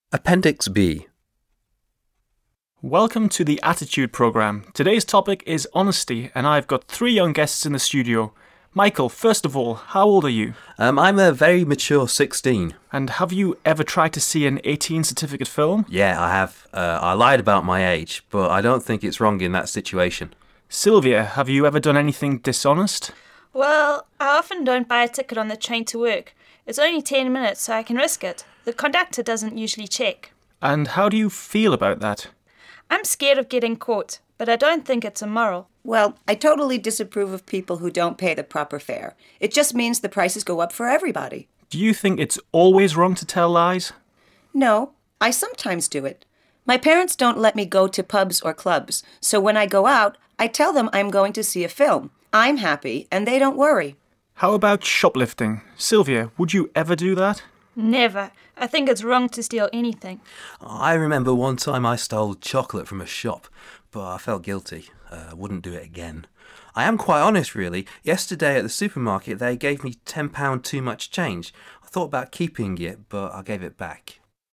Appendix B. Welcome to the Attitude Programme. Today's topic is honesty, and I've got three young guests in the studio. Michael, first of all, how old are you? I'm a very mature 16. And have you ever tried to see an 18 certificate film? Yeah, I have. I lied about my age, but I don't think it's wrong in that situation. Sylvia, have you ever done anything dishonest? Well, I often don't buy a ticket on the train to work. It's only 10 minutes, so I can risk it. The conductor doesn't usually check. And how do you feel about that? I'm scared of getting caught, but I don't think it's immoral. Well, I totally disapprove of people who don't pay the proper fare. It just means the prices go up for everybody. Do you think it's always wrong to tell lies? No, I sometimes do it. My parents don't let me go to pubs or clubs, so when I go out, I tell them I'm going to see a film. I'm happy, and they don't worry. How about shoplifting? Sylvia, would you ever do that? Never. I think it's wrong to steal anything. I remember one time I stole chocolate from a shop, but I felt guilty. Wouldn't do it again. I am quite honest, really. Yesterday at the supermarket, they gave me £10 too much change. I thought about keeping it, but I gave it back.